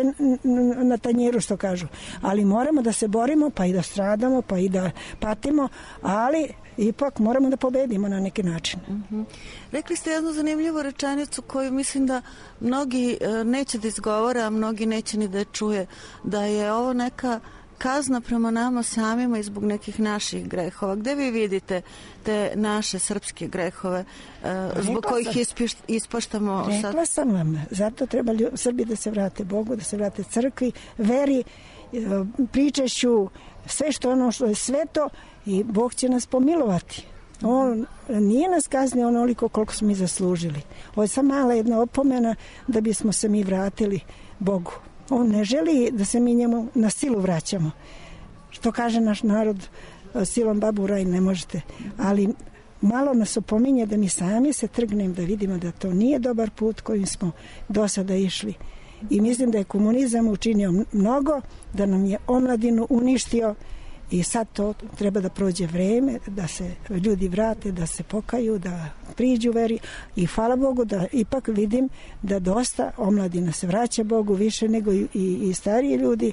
Speaker 10: na tanjiru, što kažu. Ali moramo da se borimo, pa i da stradamo, pa i da patimo, ali ipak moramo da pobedimo na neki način.
Speaker 1: Mm-hmm. Rekli ste jednu zanimljivu rečenicu koju mislim da mnogi e, neće da izgovore, a mnogi neće ni da je čuje, da je ovo neka kazna prema nama samima i zbog nekih naših grehova. Gde vi vidite te naše srpske grehove e, zbog kojih ispiš, ispaštamo
Speaker 10: sad? Rekla sam vam, zato treba lju, Srbi da se vrate Bogu, da se vrate crkvi, veri, e, pričašću sve što ono što je sveto i Bog će nas pomilovati. On nije nas kaznio onoliko koliko smo mi zaslužili. Ovo je samo mala jedna opomena da bismo se mi vratili Bogu. On ne želi da se mi njemu na silu vraćamo. Što kaže naš narod, silom babu u raj ne možete. Ali malo nas opominje da mi sami se trgnem, da vidimo da to nije dobar put kojim smo do sada išli. I mislim da je komunizam učinio mnogo, da nam je omladinu uništio i sad to treba da prođe vreme, da se ljudi vrate, da se pokaju, da priđu veri i hvala Bogu da ipak vidim da dosta omladina se vraća Bogu više nego i, i, i stariji ljudi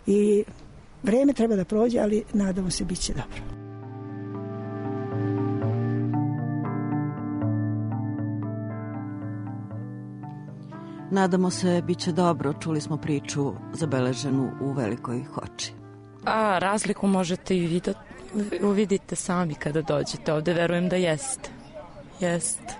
Speaker 10: i vreme treba da prođe, ali nadamo se bit će dobro.
Speaker 1: Nadamo se bit će dobro, čuli smo priču zabeleženu u Velikoj Hoči.
Speaker 11: A razliku možete i vidjeti, uvidite sami kada dođete ovde, verujem da jeste. Jeste.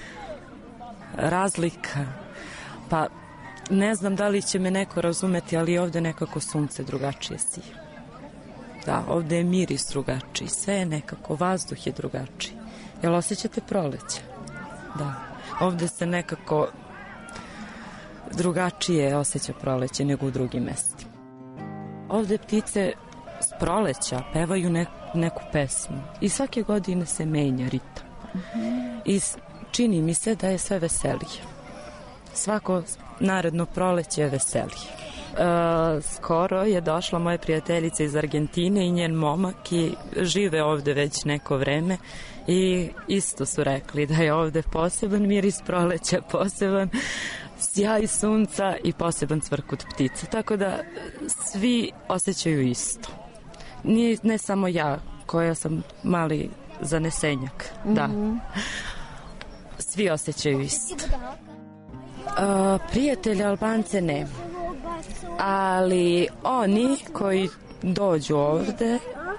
Speaker 11: Razlika. Pa ne znam da li će me neko razumeti, ali ovde nekako sunce drugačije sije. Da, ovde je miris drugačiji, sve je nekako, vazduh je drugačiji. Jel osjećate proleće? Da. Ovde se nekako drugačije osjeća proleće nego u drugim mestima. Ovde ptice s proleća pevaju ne, neku pesmu i svake godine se menja ritam. Mm-hmm. I čini mi se da je sve veselije. Svako naredno proleće je veselije. skoro je došla moja prijateljica iz Argentine i njen momak i žive ovde već neko vreme i isto su rekli da je ovde poseban miris proleća, poseban sjaj sunca i poseban cvrkut ptica. Tako da svi osjećaju isto. Nije, ne samo ja, koja sam mali zanesenjak. Mm-hmm. Da. Svi osjećaju isto. Uh, prijatelja Albance ne. Ali oni koji dođu ovde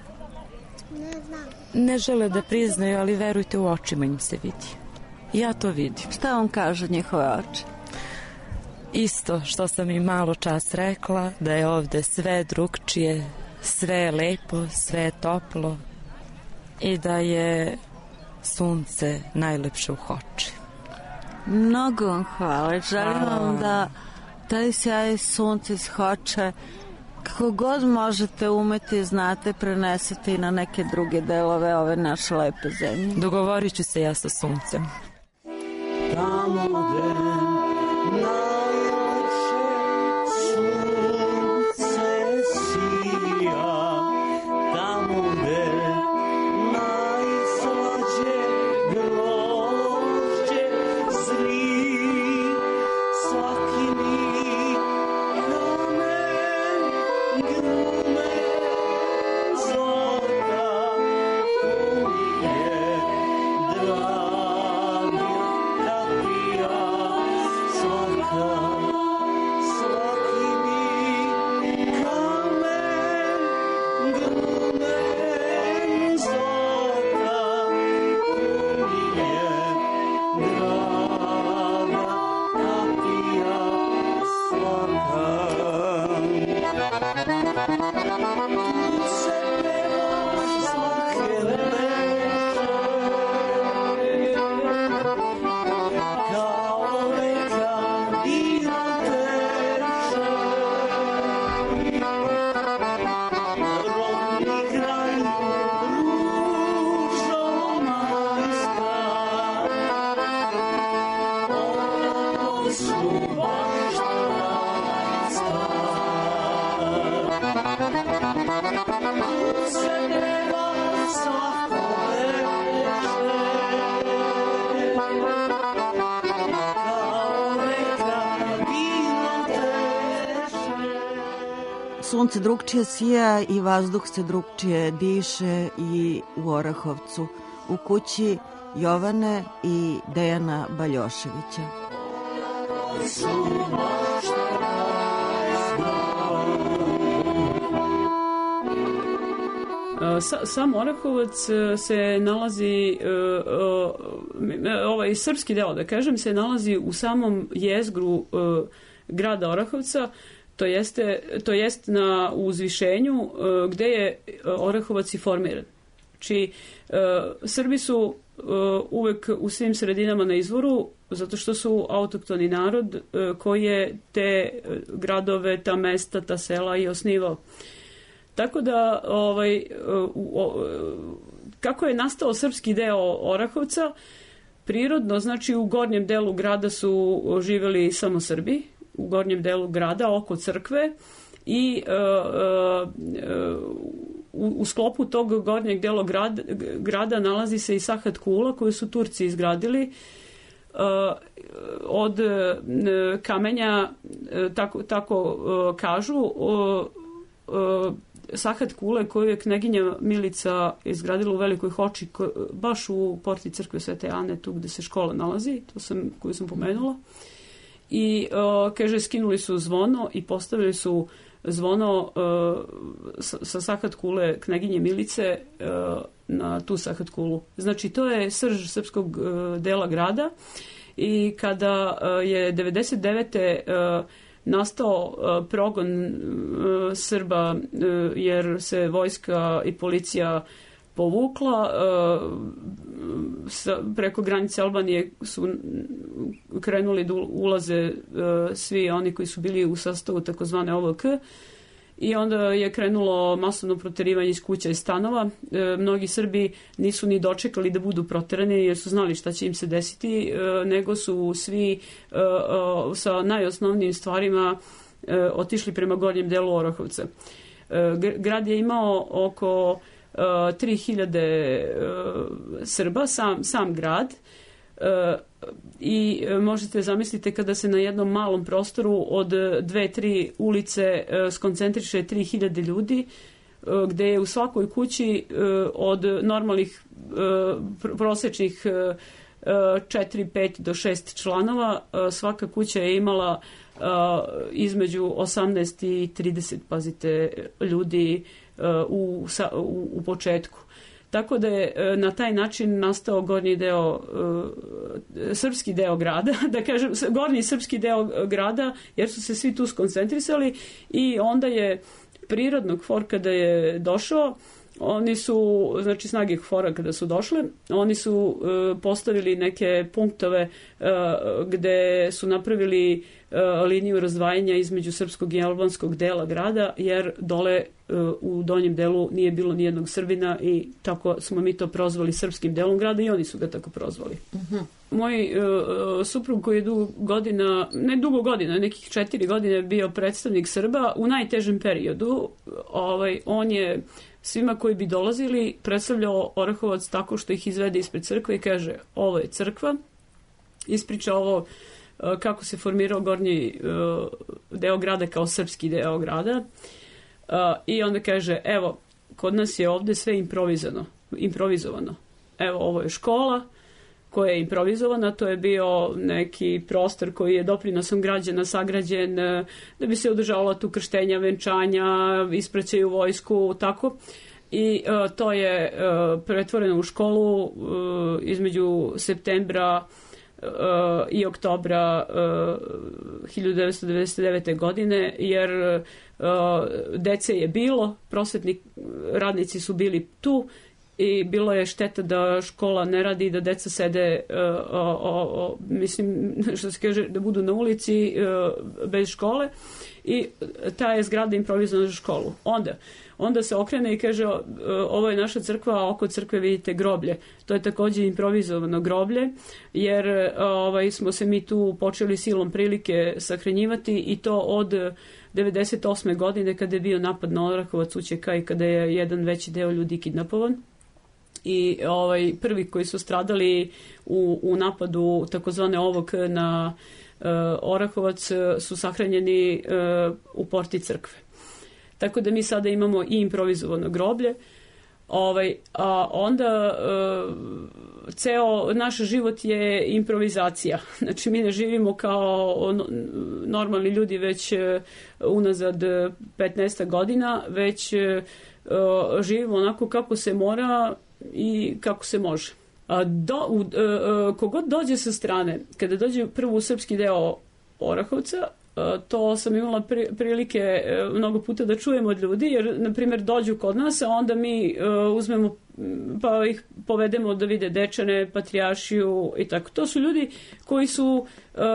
Speaker 11: ne žele da priznaju, ali verujte, u očima im se vidi. Ja to vidim.
Speaker 1: Šta on kaže njihove oči?
Speaker 11: Isto što sam i malo čas rekla, da je ovde sve drugčije, sve je lepo, sve je toplo i da je sunce najlepše u Hoči.
Speaker 1: Mnogo vam hvala. Želim vam da taj sjaj sunca iz Hoče kako god možete umeti, znate, prenesete i na neke druge delove ove naše lepe zemlje.
Speaker 11: Dogovorit ću se ja sa suncem.
Speaker 12: Tamo gde najlepše sunce sija, tamo gde najslađe grožđe zri, svaki mi kamen grume zlata, tu mi je dragi kapija svaka, svaki mi kamen grume zlata, tu mi je draga kapija svaka. Tu se peva svake leše, kao reka vino teče, rodni kraj ružo majska, ono su bašta rajska. Tu se peva svako leše, kao reka vino teče.
Speaker 1: Sunce drugčije sija i vazduh se drugčije diše i u Orahovcu, u kući Jovane i Dejana Baljoševića.
Speaker 13: Sa, sam Orahovac se nalazi, ovaj srpski deo, da kažem, se nalazi u samom jezgru grada Orahovca, to jeste, to jest na uzvišenju gde je Orahovac i formiran. Či Srbi su uvek u svim sredinama na izvoru, zato što su autoktoni narod koji je te gradove, ta mesta, ta sela i osnivao. Tako da, ovaj, kako je nastao srpski deo Orahovca, prirodno, znači u gornjem delu grada su živeli samo Srbi, u gornjem delu grada, oko crkve, i uh, uh, u sklopu tog gornjeg dela grada, grada nalazi se i Sahat Kula koju su Turci izgradili uh, od uh, kamenja, uh, tako, tako uh, kažu, uh, uh, Sahat Kule koju je kneginja Milica izgradila u Velikoj Hoči, ko, baš u porti crkve Svete Ane, tu gde se škola nalazi, to sam, koju sam pomenula. I, uh, kaže, skinuli su zvono i postavili su zvono uh, sa, sa Sahat Kule kneginje Milice uh, na tu Sahat Kulu. Znači, to je srž srpskog uh, dela grada i kada uh, je devedeset devete Uh, nastao uh, progon uh, Srba uh, jer se vojska i policija povukla, uh, sa, preko granice Albanije su krenuli da ulaze uh, svi oni koji su bili u sastavu takozvane O V K i onda je krenulo masovno proterivanje iz kuća i stanova. E, mnogi Srbi nisu ni dočekali da budu proterani jer su znali šta će im se desiti, e, nego su svi e, e, sa najosnovnijim stvarima otišli prema gornjem delu Orahovca. Grad je imao oko tri hiljade Srba, sam, sam grad, i možete zamisliti kada se na jednom malom prostoru od dve, tri ulice skoncentriše tri hiljade ljudi, gde je u svakoj kući od normalnih prosečnih četiri, pet do šest članova, svaka kuća je imala između osamnaest i trideset, pazite, ljudi u, u, u početku. Tako da je na taj način nastao gornji deo, srpski deo grada, da kažem, gornji srpski deo grada, jer su se svi tu skoncentrisali i onda je prirodnog KFOR kada je došao, oni su, znači snage KFOR-a kada su došle, oni su e, postavili neke punktove e, gde su napravili e, liniju razdvajanja između srpskog i albanskog dela grada, jer dole e, u donjem delu nije bilo nijednog Srbina i tako smo mi to prozvali srpskim delom grada i oni su ga tako prozvali. Uh-huh. Moj e, suprug koji je dugo godina, ne dugo godina, nekih četiri godine bio predstavnik Srba u najtežem periodu, ovaj, on je svima koji bi dolazili predstavljao Orahovac tako što ih izvede ispred crkve i kaže ovo je crkva, ispriča ovo kako se formirao gornji deo grada kao srpski deo grada i onda kaže evo, kod nas je ovde sve improvizano, improvizovano. Evo, ovo je škola koja je improvizovana, to je bio neki prostor koji je doprinosom građana sagrađen da bi se održavalo tu krštenja, venčanja, ispraćaju vojsku, tako. I uh, to je uh, pretvoreno u školu uh, između septembra uh, i oktobra uh, hiljadu devetsto devedeset devete. godine, jer uh, dece je bilo, prosvetni radnici su bili tu, i bilo je šteta da škola ne radi i da deca sede, uh, o, o, o, mislim, što se kaže, da budu na ulici uh, bez škole, i ta je zgrada improvizovana za školu. Onda, onda se okrene i kaže uh, ovo je naša crkva, a oko crkve vidite groblje. To je također improvizovano groblje, jer uh, ovaj, smo se mi tu počeli silom prilike sahranjivati i to od devedeset osme. godine kada je bio napad na Orahovac U Ć K i kada je jedan veći deo ljudi kidnapovan. I ovaj, prvi koji su stradali u, u napadu takozvane ovog na uh, Orahovac su sahranjeni uh, u porti crkve. Tako da mi sada imamo i improvizovano groblje. Ovaj, a onda uh, ceo naš život je improvizacija. Znači mi ne živimo kao normalni ljudi već uh, unazad petnaest godina, već uh, živimo onako kako se mora i kako se može. A do, u, uh, kogod dođe sa strane, kada dođe prvo u srpski deo Orahovca, to sam imala prilike mnogo puta da čujem od ljudi, jer, na primjer, dođu kod nas, a onda mi uzmemo pa ih povedemo da vide Dečane, Patrijaršiju i tako. To su ljudi koji su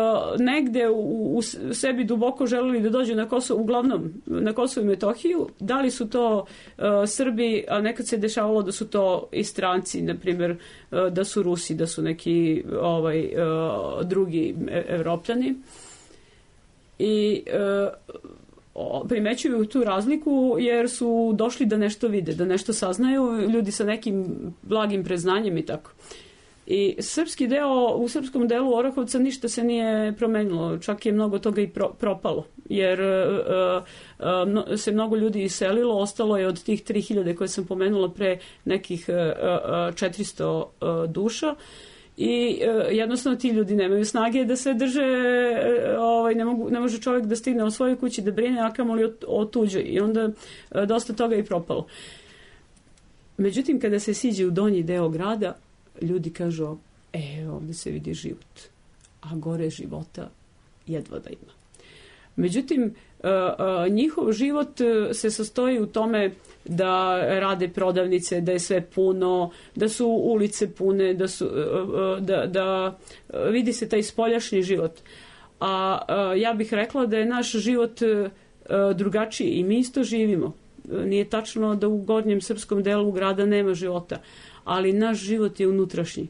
Speaker 13: negde u, u sebi duboko želeli da dođu na Kosovo, uglavnom na Kosovo i Metohiju. Da li su to Srbi, a nekad se dešavalo da su to i stranci, na primjer da su Rusi, da su neki ovaj, drugi Evropljani. I e, primećuju tu razliku jer su došli da nešto vide, da nešto saznaju, ljudi sa nekim blagim preznanjem i tako. I srpski deo, u srpskom delu Orahovca ništa se nije promenilo, čak je mnogo toga i pro, propalo, jer e, e, se mnogo ljudi iselilo, ostalo je od tih tri hiljade koje sam pomenula pre nekih e, četiristo e, duša. I e, jednostavno ti ljudi nemaju snage da se drže, e, ovaj, ne, mogu, ne može čovjek da stigne u svojoj kući da brine, a kamoli o, o tuđoj. I onda e, dosta toga je i propalo. Međutim, kada se siđe u donji deo grada, ljudi kažu, e, ovdje se vidi život, a gore života jedva da ima. Međutim, njihov život se sastoji u tome da rade prodavnice, da je sve puno, da su ulice pune, da, su, da, da vidi se taj spoljašnji život. A ja bih rekla da je naš život drugačiji i mi isto živimo. Nije tačno da u gornjem srpskom delu grada nema života, ali naš život je unutrašnji.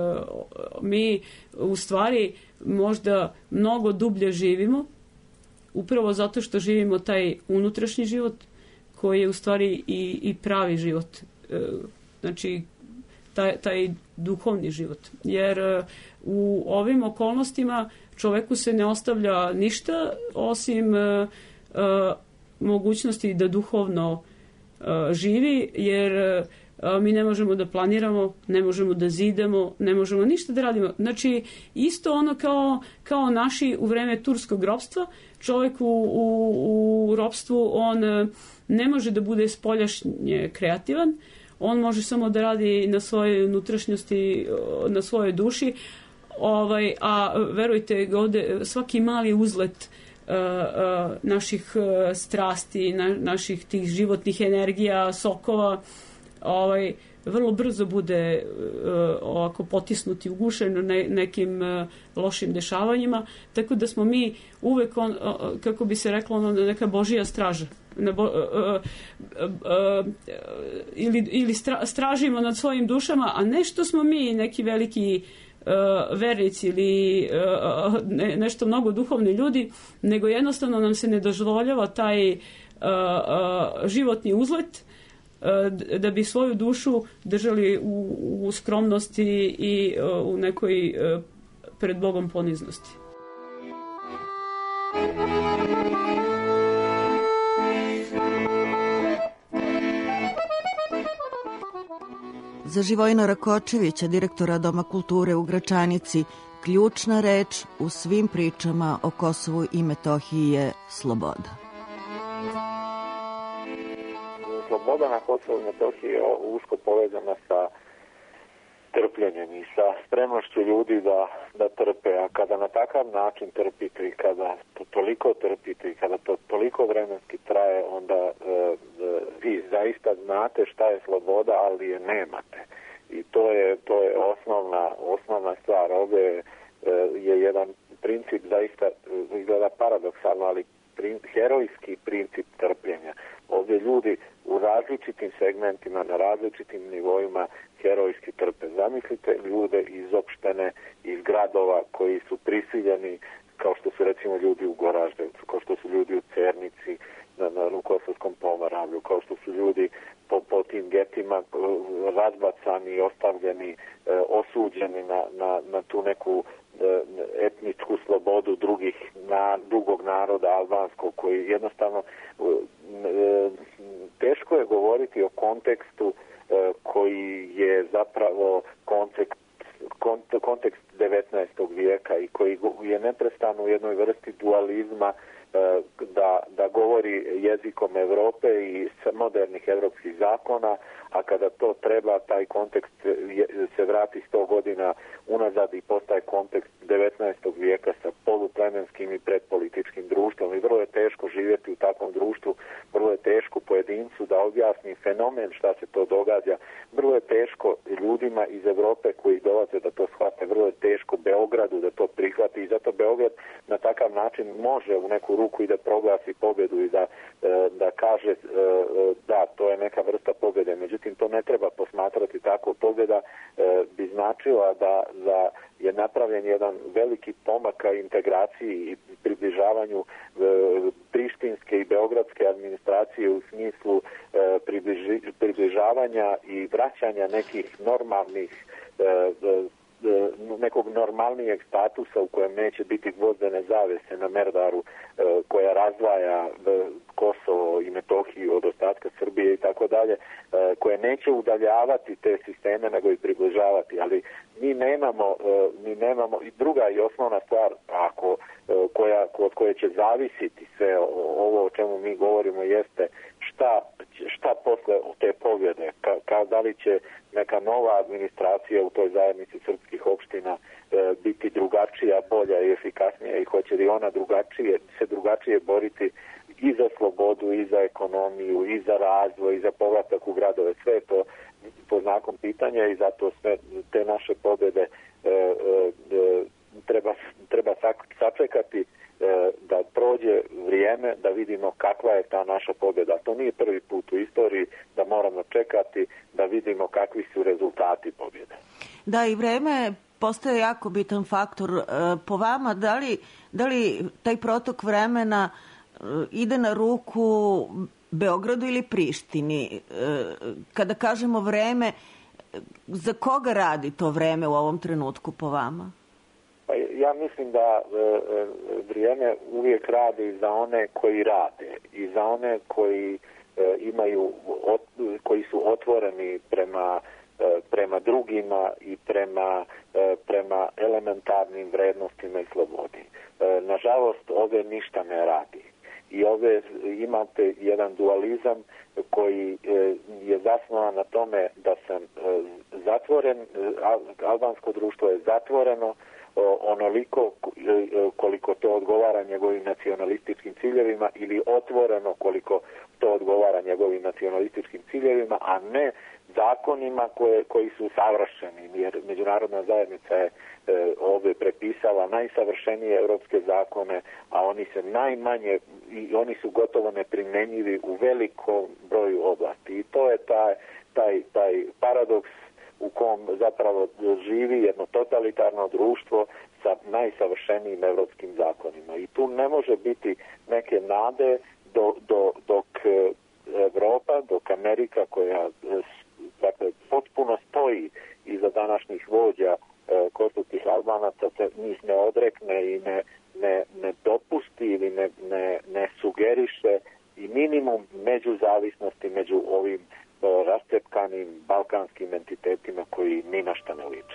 Speaker 13: Mi u stvari možda mnogo dublje živimo, upravo zato što živimo taj unutrašnji život koji je u stvari i, i pravi život. E, znači, taj, taj duhovni život. Jer e, u ovim okolnostima čoveku se ne ostavlja ništa osim e, e, mogućnosti da duhovno e, živi, jer e, mi ne možemo da planiramo, ne možemo da zidamo, ne možemo ništa da radimo. Znači, isto ono kao, kao naši u vreme turskog ropstva, čovjek u, u, u ropstvu, on ne može da bude spoljašnje kreativan, on može samo da radi na svojoj unutrašnjosti, na svojoj duši, ovaj, a verujte, ovde svaki mali uzlet uh, uh, naših uh, strasti, na, naših tih životnih energija, sokova, ovaj, vrlo brzo bude uh, ovako potisnuti, ugušen ne, nekim uh, lošim dešavanjima, tako da smo mi uvek, on, uh, kako bi se reklo, ono, neka božija straža. Na bo, uh, uh, uh, ili, ili stra, stražimo nad svojim dušama, a ne što smo mi neki veliki uh, vernici ili uh, ne, nešto mnogo duhovni ljudi, nego jednostavno nam se ne dozvoljava taj uh, uh, životni uzlet da bi svoju dušu držali u, u skromnosti i u nekoj pred Bogom poniznosti.
Speaker 1: Za Živojina Rakočevića, direktora Doma kulture u Gračanici, ključna reč u svim pričama o Kosovu i Metohiji je sloboda.
Speaker 14: Sloboda na Kosovu i Metohiji je usko povezana sa trpljenjem i sa spremnošću ljudi da, da trpe, a kada na takav način trpite i kada to toliko trpite i kada to toliko vremenski traje, onda e, e, vi zaista znate šta je sloboda, ali je nemate. I to je, to je osnovna, osnovna stvar. Ovdje e, je jedan princip zaista, izgleda paradoksalno, ali prin, herojski princip trpljenja. Ovdje ljudi u različitim segmentima, na različitim nivoima herojski trpe. Zamislite ljude iz opštine, iz gradova koji su prisiljeni, kao što su recimo ljudi u Goraždevcu, kao što su ljudi u Cernici, na, na u Kosovskom Pomoravlju, kao što su ljudi po, po tim getima razbacani, ostavljeni, osuđeni na, na, na tu neku etničku slobodu drugih na, drugog naroda albanskog, koji jednostavno teško je govoriti o kontekstu koji je zapravo kontekst, kontekst devetnaestog vijeka i koji je neprestano u jednoj vrsti dualizma da, da govori jezikom Evrope i modernih evropskih zakona, a kada to treba, taj kontekst se vrati sto godina unazad i postaje kontekst devetnaestog vijeka sa poluplemenskim i predpolitičkim društvom. I vrlo je teško živjeti u takvom društvu, vrlo je teško pojedincu da objasni fenomen šta se to događa, vrlo je teško ljudima iz Evrope koji dolaze da to shvate, vrlo je teško Beogradu da to prihvati i zato Beograd na takav način može u neku ruku i da proglasi pobjedu i da, da kaže da, to je neka vrsta pobjede. Međutim, to ne treba posmatrati tako. Pobjeda bi značila da, da je napravljen jedan veliki pomak ka integraciji i približavanju prištinske i beogradske administracije u smislu približi, približavanja i vraćanja nekih normalnih nekog normalnijeg statusa u kojem neće biti gvozdene zavese na Merdaru koja razdvaja Kosovo i Metohiju od ostatka Srbije i tako dalje, koje neće udaljavati te sisteme nego i približavati, ali mi nemamo, mi nemamo i druga i osnovna stvar ako, koja, od koje će zavisiti sve ovo o čemu mi govorimo jeste šta, šta posle te pobjede, ka, ka, da li će neka nova administracija u toj zajednici srpskih opština e, biti drugačija, bolja i efikasnija i hoće li ona drugačije, se drugačije boriti i za slobodu, i za ekonomiju, i za razvoj, i za povratak u gradove. Sve je to pod znakom pitanja i zato sve te naše pobjede e, e, treba, treba sačekati da prođe vrijeme da vidimo kakva je ta naša pobjeda. To nije prvi put u istoriji da moramo čekati da vidimo kakvi su rezultati pobjede.
Speaker 1: Da, i vreme postaje jako bitan faktor. Po vama, da li, da li taj protok vremena ide na ruku Beogradu ili Prištini? Kada kažemo vreme, za koga radi to vreme u ovom trenutku po vama?
Speaker 14: Pa ja mislim da vrijeme uvijek radi za one koji rade i za one koji imaju, koji su otvoreni prema prema drugima i prema, prema elementarnim vrednostima i slobodi. Nažalost, ove ništa ne radi. I ove imate jedan dualizam koji je zasnovan na tome da sam zatvoren, albansko društvo je zatvoreno onoliko koliko to odgovara njegovim nacionalističkim ciljevima ili otvoreno koliko to odgovara njegovim nacionalističkim ciljevima, a ne zakonima koje, koji su savršeni, jer međunarodna zajednica je e, ovdje prepisala najsavršenije europske zakone, a oni se najmanje i oni su gotovo neprimjenjivi u velikom broju oblasti. I to je taj, taj, taj paradoks u kom zapravo živi jedno totalitarno društvo sa najsavršenijim europskim zakonima. I tu ne može biti neke nade do, do, dok Evropa, dok Amerika koja dakle, potpuno stoji iza današnjih vođa e, kosovskih Albanaca se njih ne odrekne i ne, ne, ne dopusti ili ne, ne, ne sugeriše i minimum međuzavisnosti među ovim e, rascepkanim balkanskim entitetima koji ni na šta ne liče.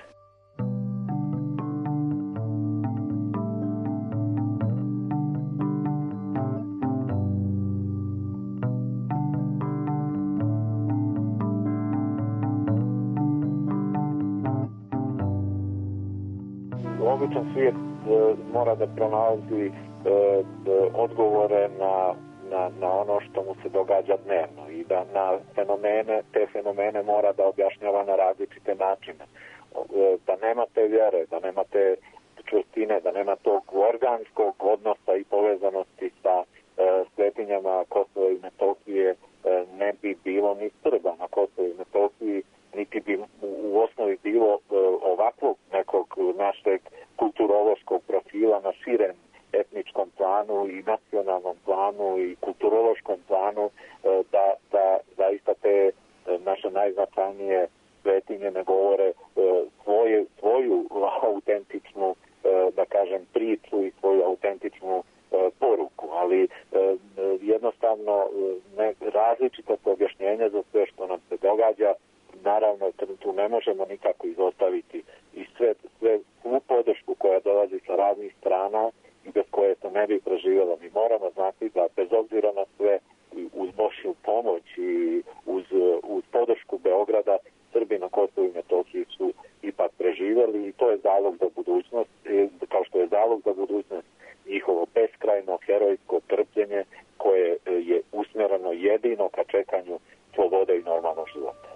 Speaker 14: Običan svijet e, mora da pronalazi e, odgovore na, na, na ono što mu se događa dnevno i da na fenomene, te fenomene mora da objašnjava na različite načine. E, da nema te vjere, da nema te čvrstine, da nema tog organskog odnosa i povezanosti sa e, svetinjama Kosova i Metohije, e, ne bi bilo ni Srba na Kosovu i Metohiji, niti bi u, u osnovi bilo e, ovakvog nekog našeg kulturološkog profila na širem etničkom planu i nacionalnom planu i kulturološkom planu da, da zaista te naše najznačajnije svetinje ne govore svoju, svoju autentičnu, da kažem, priču i svoju autentičnu poruku, ali jednostavno ne, različito objašnjenje za sve što nam se događa. Naravno, tu ne možemo nikako izostaviti i sve, sve svu podršku koja dolazi sa raznih strana i bez koje se ne bi preživjelo. Mi moramo znati da bez obzira na sve uz Božju pomoć i uz, uz podršku Beograda Srbi na Kosovu i Metohiji su ipak preživjeli i to je zalog za budućnost, kao što je zalog za budućnost njihovo beskrajno herojsko trpljenje koje je usmjereno jedino ka čekanju slobode i normalnog života.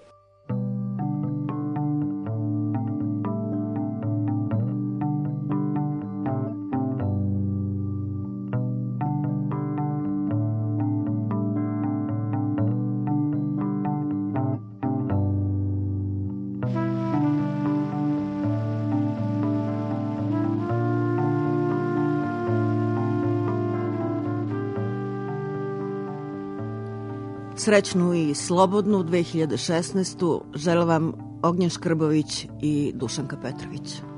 Speaker 1: Srećnu i slobodnu dve hiljade šesnaestu žele vam Ognjen Škrbović i Dušanka Petrović.